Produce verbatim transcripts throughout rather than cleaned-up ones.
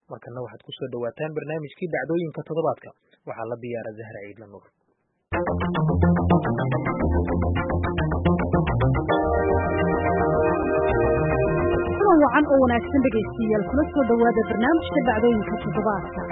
markana waxaad ku soo dhawaataan barnaamijkii dhacdooyinka toddobaadka waxaa la diyaara Zahra Ciidla Nuur. wacan oo wanaagsan dhegaystayaal kula soo dhawaada barnaamijka dhacdooyinka toddobaadka.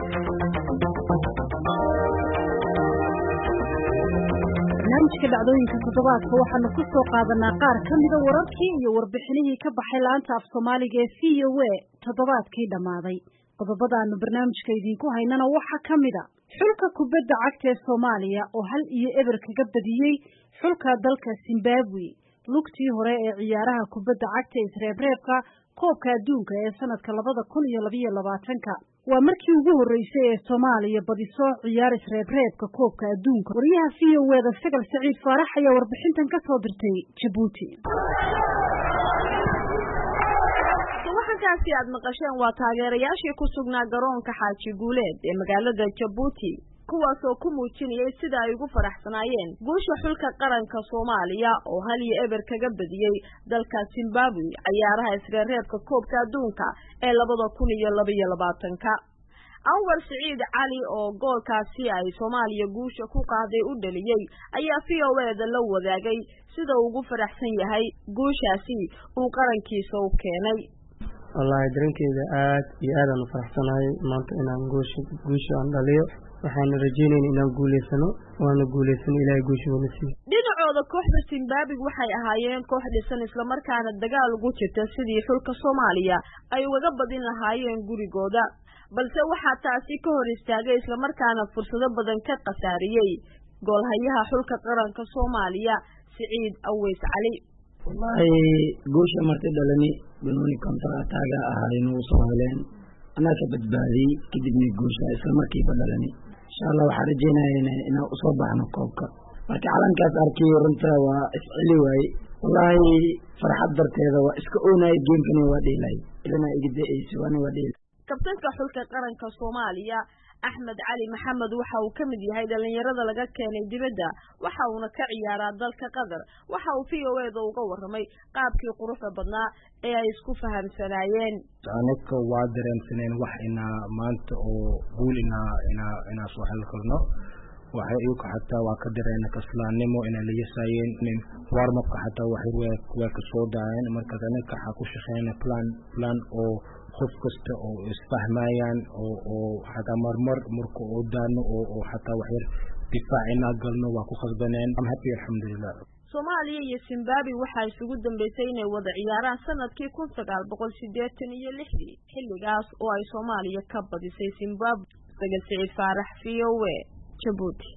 barnaamijka dhacdooyinka toddobaadka waxaanu ku soo qaadanaa qaar ka mida wararkii iyo warbixinihii ka baxay laanta af Soomaaliga ee V O A toddobaadkii dhammaaday. qodobadaanu barnaamijka idinku haynana waxaa ka mid a xulka kubadda cagta ee Soomaaliya oo hal iyo eber kaga badiyey xulka dalka Zimbabwe lugtii hore ee ciyaaraha kubadda cagta ee isreebreebka koobka adduunka ee sanadka labada kun iyo laba iyo labaatanka. waa markii ugu horeysay ee Soomaaliya badiso ciyaar isreebreebka koobka adduunka. wariyaha V O A da Sagal Saciid Faarax ayaa warbixintan ka soo dirtay Djibouti. waxaankaasi aad maqasheen waa taageerayaashii ku sugnaa garoonka Xaaji Guuleed ee magaalada Djibouti kuwaas oo ku muujinayay sida ay ugu faraxsanaayeen guusha xulka qaranka Soomaaliya oo hal iyo eber kaga badiyay dalka Zimbabwe ciyaaraha isreebreebka koobka adduunka ee labada kun iyo laba iyo labaatanka. Anwar Saciid Cali oo goolkaasi ay Soomaaliya guusha ku qaaday u dhaliyay ayaa V O A da la wadaagay sida uu ugu faraxsan yahay guushaasi uu qarankiisa u keenay. wallahi dareenkeyda aad iyo aad aan u faraxsanahay maanta inaan guusha guusha aan dhaliyo. waxaan rajeynaynaa inaan guuleysano waana guuleysan ilaahay guusha wada siiyo. dhinacooda kooxda Zimbabwe waxay ahaayeen koox dhisan isla markaana dagaal ugu jirta sidii xulka Soomaaliya ay uga badin lahaayeen gurigooda balse waxaa taasi ka hor istaagay isla markaana fursado badan ka qasaariyay goolhayaha xulka qaranka Soomaaliya Saciid Aweys Cali. wallahi guusha martay dhalani banooni kontrataga ahaayeen oo Soomaaliyeed ana ka badbaadiyay kadibna guusha isla markiiba dhalani insha Allah waxaan rajeynayaa inaan u soo baxno koobka. marka calankaas arkay runta waa iscili way wallahi farxad darteeda waa iska oonay geemkani waa dheelay ilaa igide ay suwana waa dheelay. kabtanka xulka qaranka Soomaaliya Axmed Cali Maxamed waxa uu kamid yahay dhalinyarada laga keenay dibadda waxa uu ka ciyaaraa dalka Qatar. waxa uu V O A da uga warramay qaabkii quruxda badnaa ee ay isku fahamsanaayeen. anaka waa dareensaneen wax ina maanta oo guul ina ina ina soo halkalno waxay iyagu xataa waa ka dareena kaslaanimo ina la yeesayeen nin warmabka xataa waxay waa ka soo daayeen marka anaka waxa ku shaqeynaa plan plan oo qof kasta oo isfahmayaan oo oo xataa marmar marka oo daano oo oo xataa wax yar difaacina galno waa ku khasbaneen. am happy alxamdulillah. Soomaaliya iyo Zimbabwe waxa isugu dambeysay inay wada ciyaaraan sanadkii kun sagaal boqol siddeetan iyo lix xilligaas oo ay Soomaaliya ka badisay Zimbabwe. Sagal Saciid Faarax, V O A, Djibouti.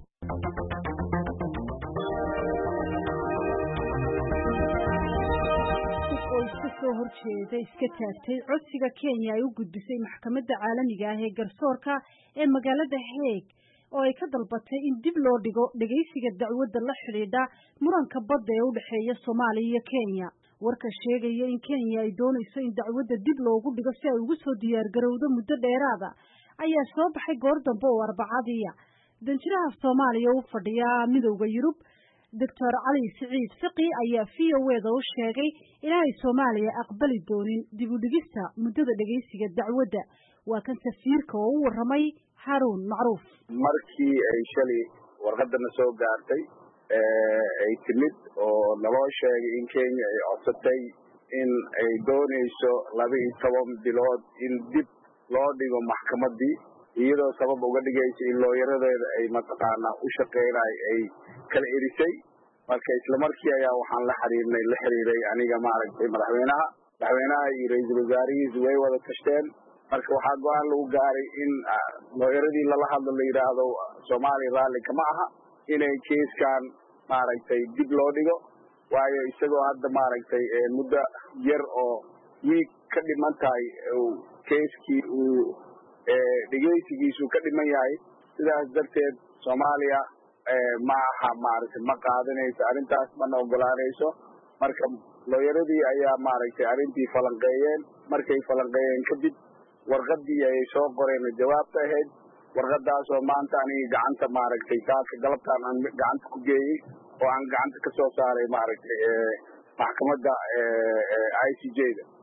soo horjeeda iska taagtay codsiga Kenya ay u gudbisay maxkamadda caalamiga ah ee garsoorka ee magaalada Hague oo ay ka dalbatay in dib loo dhigo dhageysiga dacwadda la xiriidha muranka badda ee u dhaxeeya Soomaaliya iyo Kenya. warka sheegaya in Kenya ay doonayso in dacwadda dib loogu dhigo si ay ugu soo diyaar garowdo muddo dheeraada ayaa soo baxay goor dambe oo Arbacadii. danjiraha Soomaaliya u fadhiya midowga Yurub Doctor Ali Saciid Fiqi ayaa V O A da u sheegay inay Soomaaliya aqbali doonin dib u dhigista muddada dhageysiga dacwadda. waa kan safiirka oo u warramay Haroun Macruuf. markii ay shalay warqadana soo gaartay ee ay timid oo naloo sheegay in Kenya ay codsatay in ay doonayso laba iyo toban bilood in dib loo dhigo maxkamadii iyadoo sabab uga dhigaysa in looyaradeeda ay mataqaana u shaqeynay ay kala erisay. marka isla markii ayaa waxaan la xiriirnay la xiriiray aniga maaragtay madaxweynaha madaxweynaha iyo ra'iisul wasaarihiisa way wada tashteen. marka waxaa go'aan lagu gaaray in looyaradii lala hadlo la yiraahdo Soomaaliya raalli kama aha inay keeskan maaragtay dib loo dhigo waayo isagoo hadda maaragtay muddo yar oo wiig ka dhiman tahay keeskii uu dhageysigiisu ka dhiman yahay. sidaas darteed Soomaaliya ma aha maaragtay ma qaadanayso arrintaas mana ogolaanayso. marka looyaradii ayaa maaragtay arrintii falanqeeyeen markay falanqeeyeen kadib warqadii ay soo qoreen jawaabta ahayd warqadaas oo maanta aniga gacanta maaragtay taaka galabtaan aan gacanta ku geeyay oo aan gacanta ka soo saaray maaragtay maxkamadda I C J da.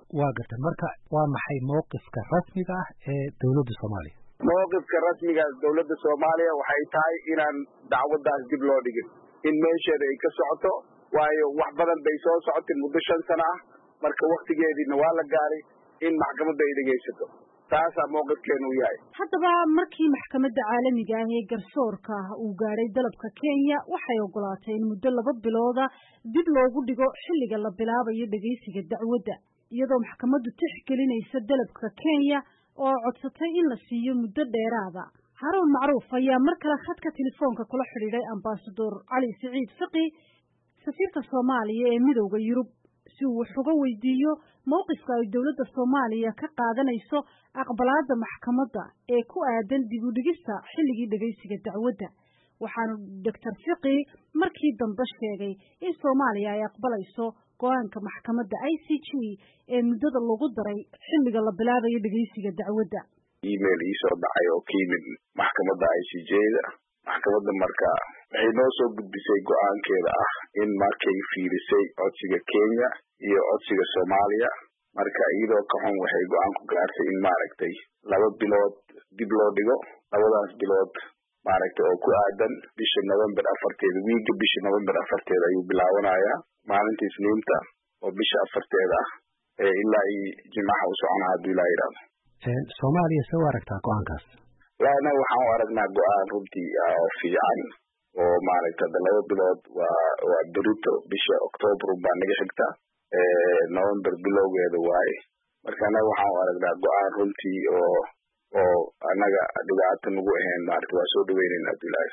waa gartay marka waa maxay mowqifka rasmiga ah ee dowladda Soomaaliya mowqifka rasmiga ah dowladda Soomaaliya waxay tahay inaan dacwadaas dib loo dhigin in meesheeda ay ka socoto waayo wax badan bay soo socotay muddo shan sano ah marka waqtigeediina waa la gaaray in maxkamadda ay dhegaysato taasaa mowqifkeenu u yahay haddaba markii maxkamadda caalamiga ah ee garsoorka uu gaadhay dalabka Kenya waxay ogolaatay in muddo laba bilooda dib loogu dhigo xilliga la bilaabayo dhageysiga dacwadda iyadoo maxkamaddu tixgelinaysa dalabka Kenya oo codsatay in la siiyo muddo dheeraada Haroun Macruuf ayaa mar kale khadka telefoonka kula xidhiidhay ambassador Cali Saciid Fiqi safiirka Soomaaliya ee midowga Yurub si uu wax uga weydiiyo mowqifka ay dowladda Soomaaliya ka qaadanayso aqbalaadda maxkamadda ee ku aadan dib u dhigista xilligii dhageysiga dacwadda waxaanu Doctor Fiqi markii dambe sheegay in Soomaaliya ay aqbalayso go'aanka maxkamadda I C J ee muddada lagu daray xilliga la bilaabayo dhageysiga dacwadda email ii soo dhacay oo ka yimid maxkamadda I C J-da maxkamadda marka waxay noo soo gudbisay go'aankeeda ah in markay fiirisay codsiga Kenya iyo codsiga Soomaaliya marka iyadoo ka xun waxay go'aan ku gaartay in maaragtay laba bilood dib loo dhigo labadaas bilood maaragtay oo ku aadan bisha November afarteeda wiiga bisha November afarteeda ayuu bilaabanayaa maalinta Isniinta oo bisha afarteeda ah ee ilaa Jimcaha u soconaa haddii la yiraahdo Soomaaliya soo aragtaa go'aankaas laana waxaan u aragnaa go'aan runtii oo fiican oo maaragtay laba bilood waa waa berito bisha October baa naga xigta ee November bilowgeeda waaye marka anaga waxaan u aragnaa go'aan runtii oo oo anaga dhibaato nagu ahayn maaragtay waa soo dhaweynayna Abdullaahi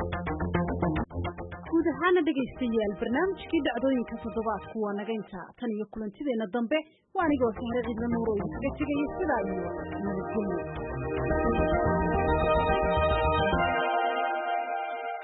guud ahaan dhegeystayaal barnaamijkii dhacdooyinka toddobaadku waa naga intaa tan iyo kulantideena dambe waa anigoo Sahre Ciidla Nuur oo idinkaga tegaya sidaa iyo nabadgelyo